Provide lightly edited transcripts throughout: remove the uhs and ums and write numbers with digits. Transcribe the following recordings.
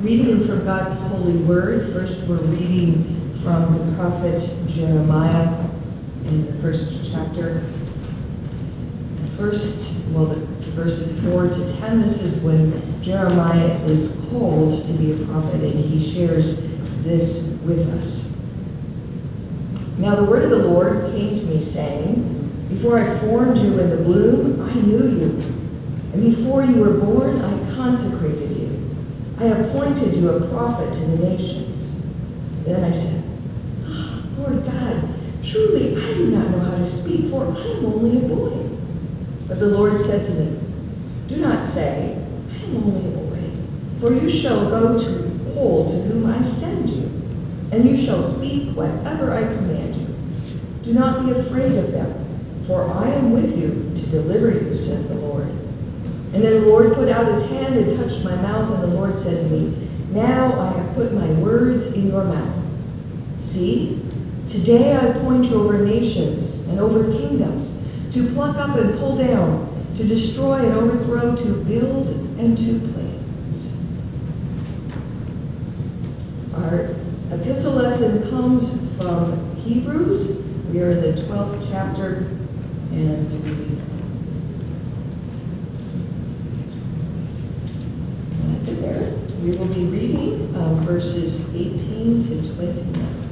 Reading from God's holy word. First, we're reading from the prophet Jeremiah in the first chapter. The verses 4 to 10, this is when Jeremiah is called to be a prophet, and he shares this with us. Now the word of the Lord came to me, saying, Before I formed you in the womb, I knew you. And before you were born, I consecrated you. I appointed you a prophet to the nations. Then I said, Lord God, truly I do not know how to speak, for I am only a boy. But the Lord said to me, Do not say, I am only a boy, for you shall go to all to whom I send you, and you shall speak whatever I command you. Do not be afraid of them, for I am with you to deliver you, says the Lord. And then the Lord put out his hand and touched my mouth, and the Lord said to me, Now I have put my words in your mouth. See, today I appoint you over nations and over kingdoms, to pluck up and pull down, to destroy and overthrow, to build and to plant. Our epistle lesson comes from Hebrews. We are in the 12th chapter, and we will be reading verses 18 to 29.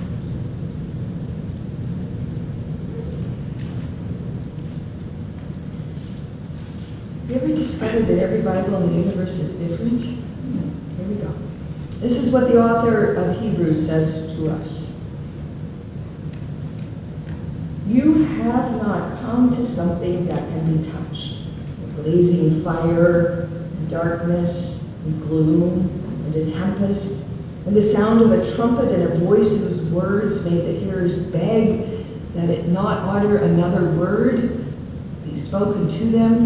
Have you ever discovered that every Bible in the universe is different? Here we go. This is what the author of Hebrews says to us. You have not come to something that can be touched. Blazing fire, and darkness, and gloom, and a tempest, and the sound of a trumpet and a voice whose words made the hearers beg that it not utter another word be spoken to them.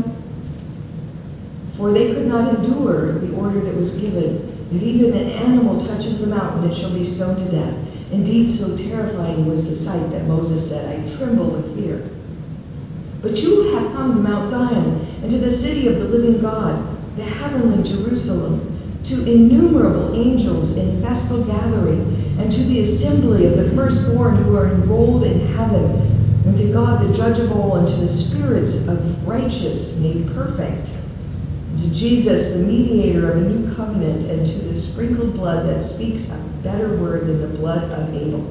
For they could not endure the order that was given, that even an animal touches the mountain, it shall be stoned to death. Indeed, so terrifying was the sight that Moses said, I tremble with fear. But you have come to Mount Zion, and to the city of the living God, the heavenly Jerusalem, to innumerable angels in festal gathering, and to the assembly of the firstborn who are enrolled in heaven, and to God the judge of all, and to the spirits of righteous made perfect, and to Jesus the mediator of a new covenant, and to the sprinkled blood that speaks a better word than the blood of Abel.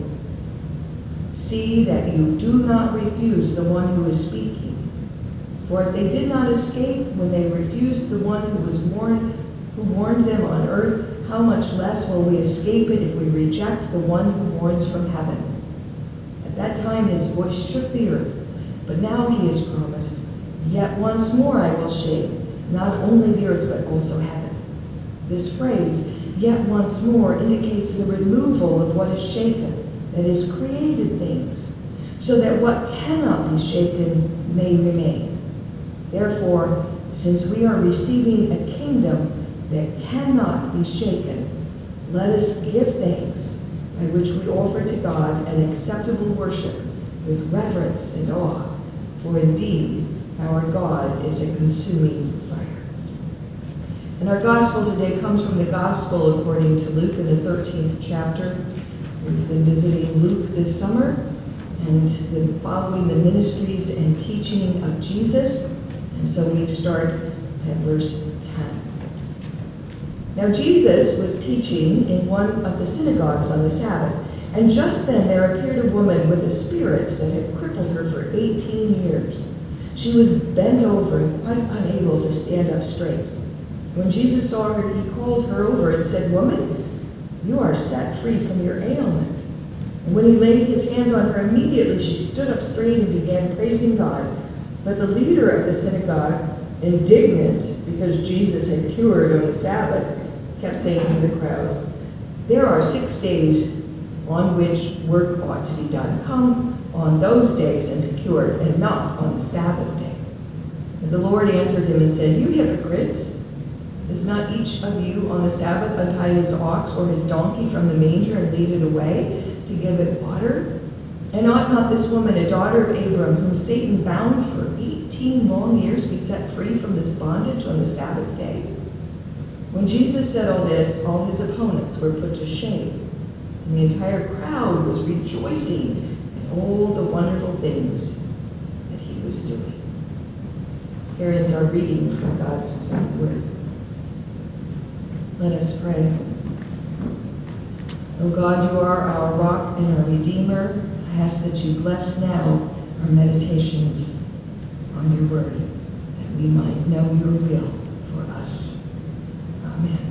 See that you do not refuse the one who is speaking. For if they did not escape when they refused the one who warned them on earth, how much less will we escape it if we reject the one who warns from heaven? At that time his voice shook the earth, but now he has promised, Yet once more I will shake, not only the earth but also heaven. This phrase, yet once more, indicates the removal of what is shaken, that is, created things, so that what cannot be shaken may remain. Therefore, since we are receiving a kingdom that cannot be shaken, let us give thanks, by which we offer to God an acceptable worship with reverence and awe, for indeed our God is a consuming fire. And our gospel today comes from the gospel according to Luke in the 13th chapter. We've been visiting Luke this summer and been following the ministries and teaching of Jesus. And so we start at verse 10. Now Jesus was teaching in one of the synagogues on the Sabbath, and just then there appeared a woman with a spirit that had crippled her for 18 years. She was bent over and quite unable to stand up straight. When Jesus saw her, he called her over and said, Woman, you are set free from your ailment. And when he laid his hands on her, immediately she stood up straight and began praising God. But the leader of the synagogue, indignant because Jesus had cured on the Sabbath, kept saying to the crowd, There are 6 days on which work ought to be done. Come on those days and be cured, and not on the Sabbath day. And the Lord answered him and said, You hypocrites! Does not each of you on the Sabbath untie his ox or his donkey from the manger and lead it away to give it water? And ought not this woman, a daughter of Abram, whom Satan bound for 18 long years, be set free from this bondage on the Sabbath day? When When Jesus said all this, all his opponents were put to shame, and the entire crowd was rejoicing at all the wonderful things that he was doing. Here ends our reading from God's holy word. Let us pray. O God, you are our rock and our Redeemer. I ask that you bless now our meditations on your word, that we might know your will for us. Amen.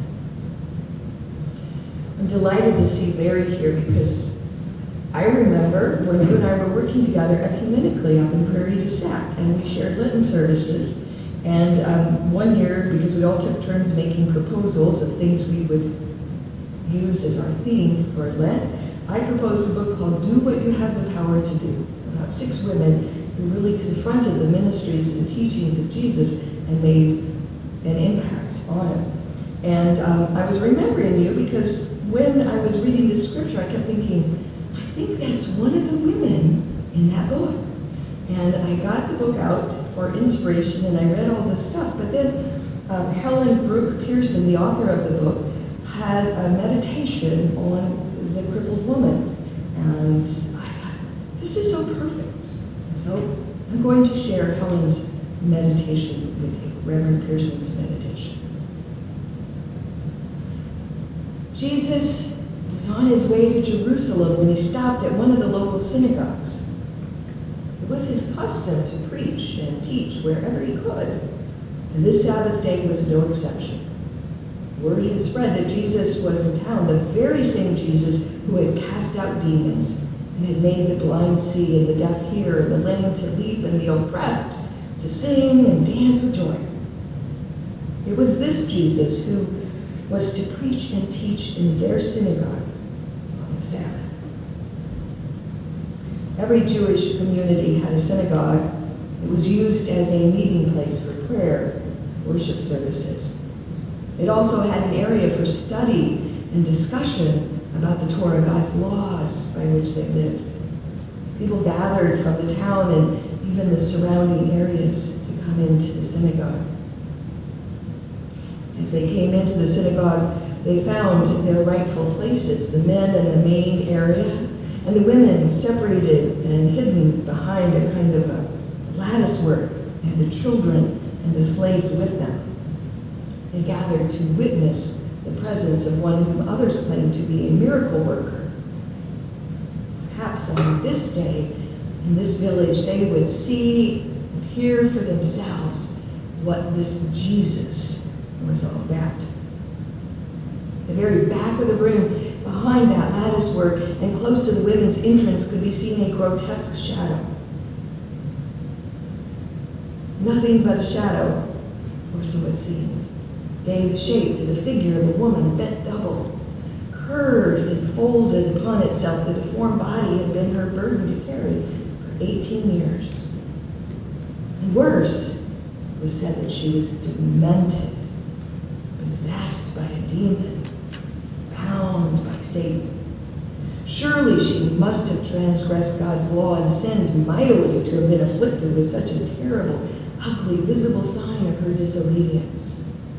I'm delighted to see Larry here because I remember when you and I were working together ecumenically up in Prairie du Sac, and we shared Lenten services. And one year, because we all took turns making proposals of things we would use as our theme for Lent, I proposed a book called Do What You Have the Power to Do, about 6 women who really confronted the ministries and teachings of Jesus and made an impact on him. And I was remembering you because when I was reading this scripture, I kept thinking, I think that's one of the women in that book. And I got the book out for inspiration and I read all this stuff. But then Helen Brooke Pearson, the author of the book, had a meditation on the crippled woman. And I thought, this is so perfect. So I'm going to share Helen's meditation with you, Reverend Pearson's meditation. Jesus was on his way to Jerusalem when he stopped at one of the local synagogues. It was his custom to preach and teach wherever he could, and this Sabbath day was no exception. Word had spread that Jesus was in town, the very same Jesus who had cast out demons and had made the blind see and the deaf hear and the lame to leap and the oppressed to sing and dance with joy. It was this Jesus who was to preach and teach in their synagogue on the Sabbath. Every Jewish community had a synagogue. It was used as a meeting place for prayer, worship services. It also had an area for study and discussion about the Torah, God's laws by which they lived. People gathered from the town and even the surrounding areas to come into the synagogue. As they came into the synagogue, they found their rightful places, the men in the main area, and the women separated and hidden behind a kind of a lattice work, and the children and the slaves with them. They gathered to witness the presence of one whom others claimed to be a miracle worker. Perhaps on this day, in this village, they would see and hear for themselves what this Jesus was all about. The very back of the room, behind that lattice work and close to the women's entrance, could be seen a grotesque shadow. Nothing but a shadow, or so it seemed, gave shape to the figure of a woman bent double, curved and folded upon itself. The deformed body had been her burden to carry for 18 years. And worse, it was said that she was demented, possessed by a demon, bound by Satan. Surely she must have transgressed God's law and sinned mightily to have been afflicted with such a terrible, ugly, visible sign of her disobedience.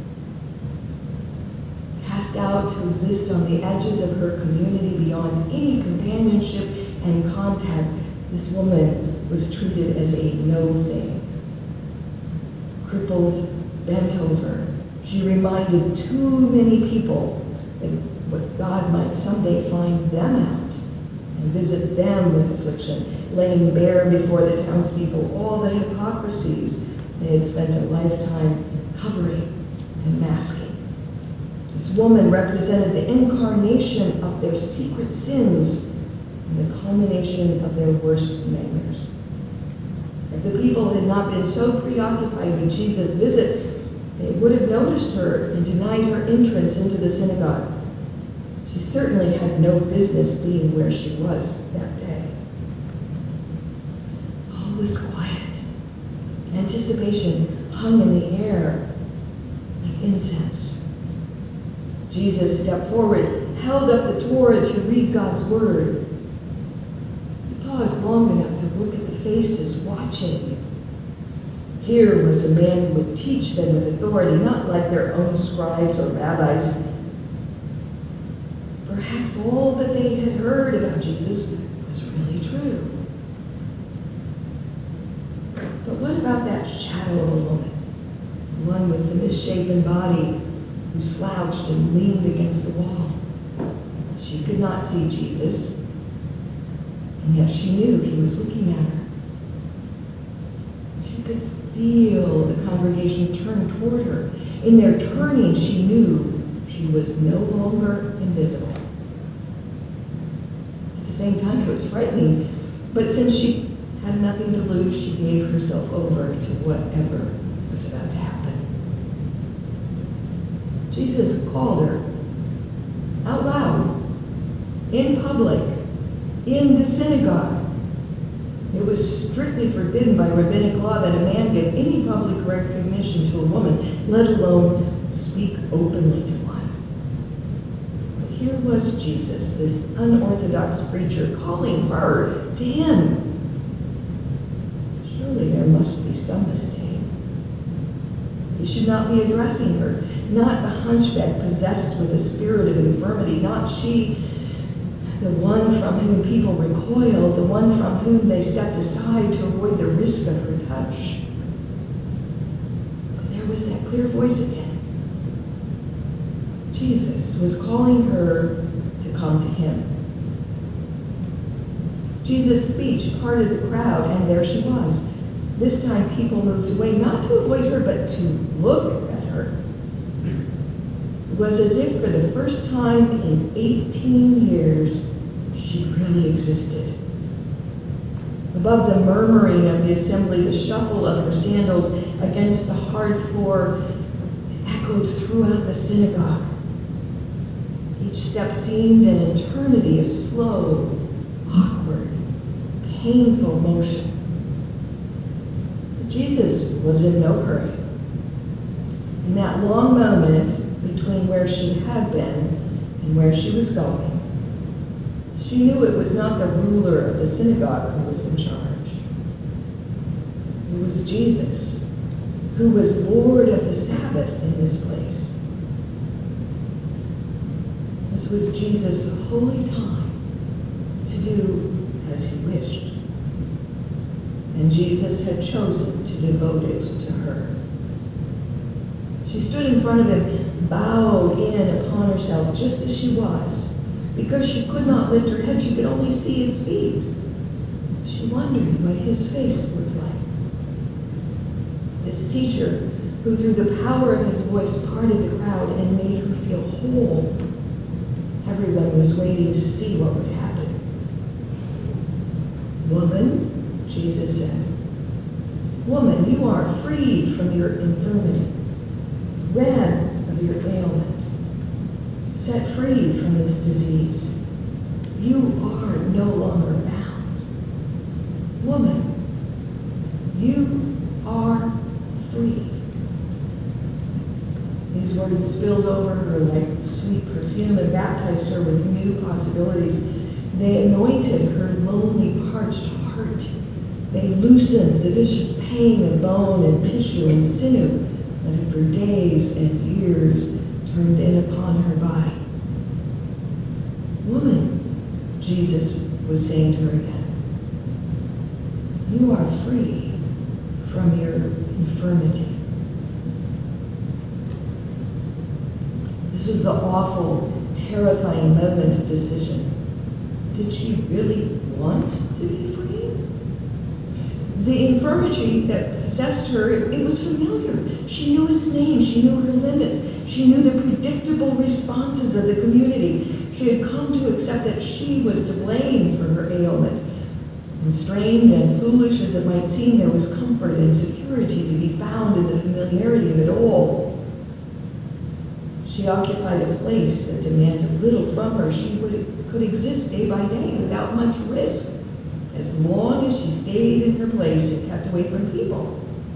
Cast out to exist on the edges of her community beyond any companionship and contact, this woman was treated as a no thing. Crippled, bent over, she reminded too many people that what God might someday find them out and visit them with affliction, laying bare before the townspeople all the hypocrisies they had spent a lifetime covering and masking. This woman represented the incarnation of their secret sins and the culmination of their worst nightmares. If the people had not been so preoccupied with Jesus' visit, they would have noticed her and denied her entrance into the synagogue. She certainly had no business being where she was that day. All was quiet. Anticipation hung in the air like incense. Jesus stepped forward, held up the Torah to read God's word. He paused long enough to look at the faces watching. Here was a man who would teach them with authority, not like their own scribes or rabbis. Perhaps all that they had heard about Jesus was really true. But what about that shadow of a woman? The one with the misshapen body who slouched and leaned against the wall. She could not see Jesus, and yet she knew he was looking at her. She could feel the congregation turn toward her. In their turning, she knew she was no longer invisible. At the same time, it was frightening, but since she had nothing to lose, she gave herself over to whatever was about to happen. Jesus called her out loud, in public, in the synagogue. It was strictly forbidden by rabbinic law that a man give any public recognition to a woman, let alone speak openly to one. But here was Jesus, this unorthodox preacher, calling her to him. Surely there must be some mistake. He should not be addressing her, not the hunchback possessed with a spirit of infirmity, not she, the one from whom people recoiled, the one from whom they stepped aside to avoid the risk of her touch. But there was that clear voice again. Jesus was calling her to come to him. Jesus' speech parted the crowd, and there she was. This time people moved away, not to avoid her, but to look at her. It was as if for the first time in 18 years, she really existed. Above the murmuring of the assembly, the shuffle of her sandals against the hard floor echoed throughout the synagogue. Each step seemed an eternity of slow, awkward, painful motion. But Jesus was in no hurry. In that long moment between where she had been and where she was going, she knew it was not the ruler of the synagogue who was in charge. It was Jesus, who was Lord of the Sabbath in this place. This was Jesus' holy time to do as he wished. And Jesus had chosen to devote it to her. She stood in front of him, bowed in upon herself just as she was. Because she could not lift her head, she could only see his feet. She wondered what his face looked like. This teacher, who through the power of his voice parted the crowd and made her feel whole. Everyone was waiting to see what would happen. "Woman," Jesus said, "woman, you are freed from your infirmity, rid of your ailment, set free from this disease. You are no longer bound. Woman, you are free." These words spilled over her like sweet perfume and baptized her with new possibilities. They anointed her lonely, parched heart. They loosened the vicious pain of bone and tissue and sinew that had for days and years turned in upon her body. "Woman," Jesus was saying to her again, "you are free from your infirmity." This was the awful, terrifying moment of decision. Did she really want to be free? The infirmity that possessed her, it was familiar. She knew its name. She knew her limits. She knew the predictable responses of the community. She had come to accept that she was to blame for her ailment. And strange and foolish as it might seem, there was comfort and security to be found in the familiarity of it all. She occupied a place that demanded little from her. She could exist day by day without much risk, as long as she stayed in her place and kept away from people.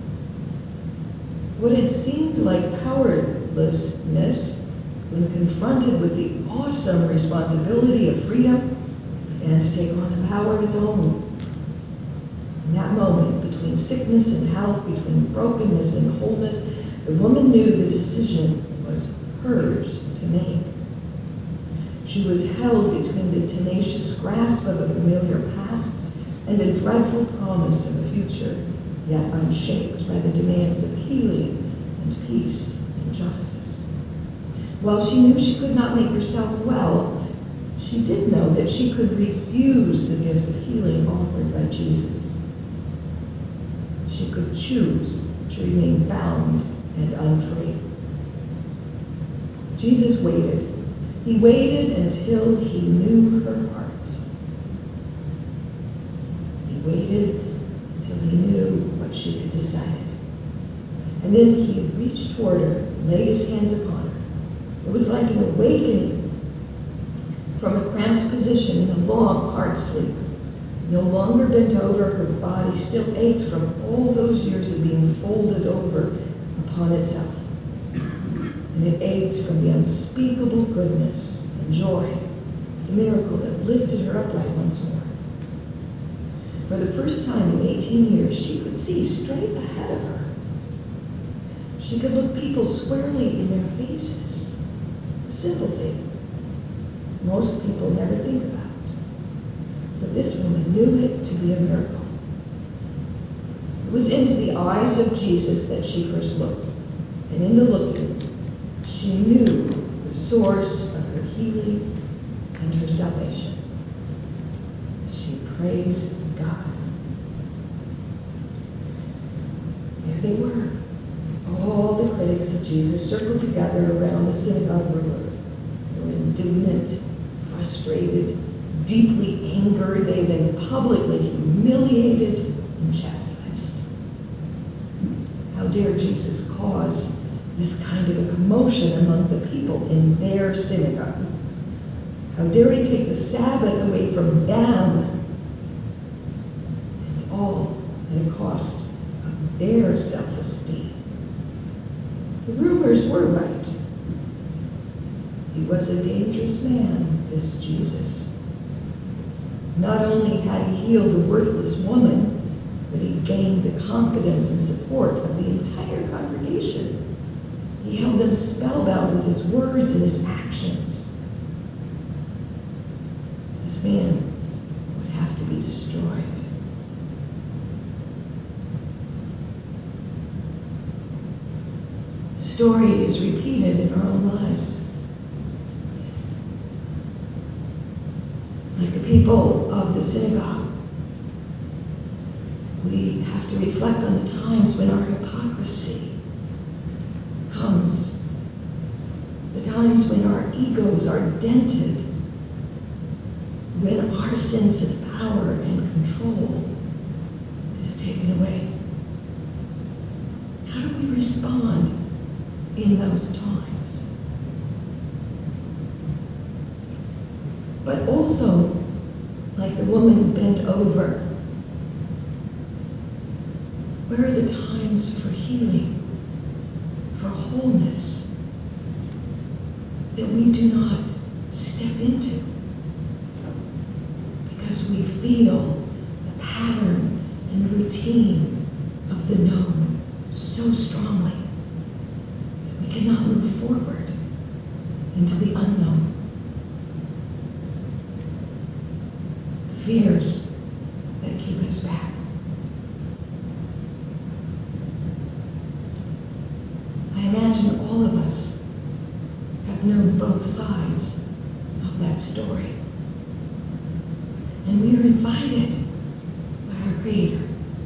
What had seemed like powerlessness, when confronted with the awesome responsibility of freedom, began to take on a power of its own. In that moment, between sickness and health, between brokenness and wholeness, the woman knew the decision was hers to make. She was held between the tenacious grasp of a familiar past and the dreadful promise of a future, yet unshaped by the demands of healing and peace and justice. While she knew she could not make herself well, she did know that she could refuse the gift of healing offered by Jesus. She could choose to remain bound and unfree. Jesus waited. He waited until he knew her heart. He waited until he knew what she had decided. And then he reached toward her and laid his hands upon her. It was like an awakening from a cramped position in a long, hard sleep. No longer bent over, her body still ached from all those years of being folded over upon itself. And it ached from the unspeakable goodness and joy of the miracle that lifted her upright once more. For the first time in 18 years, she could see straight ahead of her. She could look people squarely in their faces. A simple thing most people never think about. But this woman knew it to be a miracle. It was into the eyes of Jesus that she first looked. And in the looking, she knew the source of her healing and her salvation. She praised God. There they were. All the critics of Jesus circled together around the synagogue ruler. They were indignant, frustrated, deeply angered. They had been publicly humiliated and chastised. How dare Jesus cause this kind of a commotion among the people in their synagogue? How dare he take the Sabbath away from them? And all at a cost of their self-esteem. The rumors were right. He was a dangerous man, this Jesus. Not only had he healed a worthless woman, but he gained the confidence and support of the entire congregation. He held them spellbound with his words and his actions. This man would have to be destroyed. The story is repeated in our own lives. Like the people of the synagogue, we have to reflect on the times when our hypocrisy comes, the times when our egos are dented, when our sense of power and control is taken away. How do we respond in those times? But also, like the woman bent over, where are the times for healing, for wholeness, that we do not step into because we feel the pattern and the routine of the known so strongly that we cannot move forward into the unknown? The fears that keep us back. I imagine all of us have known both sides of that story. And we are invited by our Creator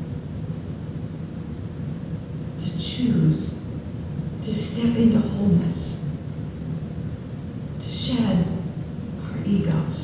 to choose to step into wholeness, to shed our egos,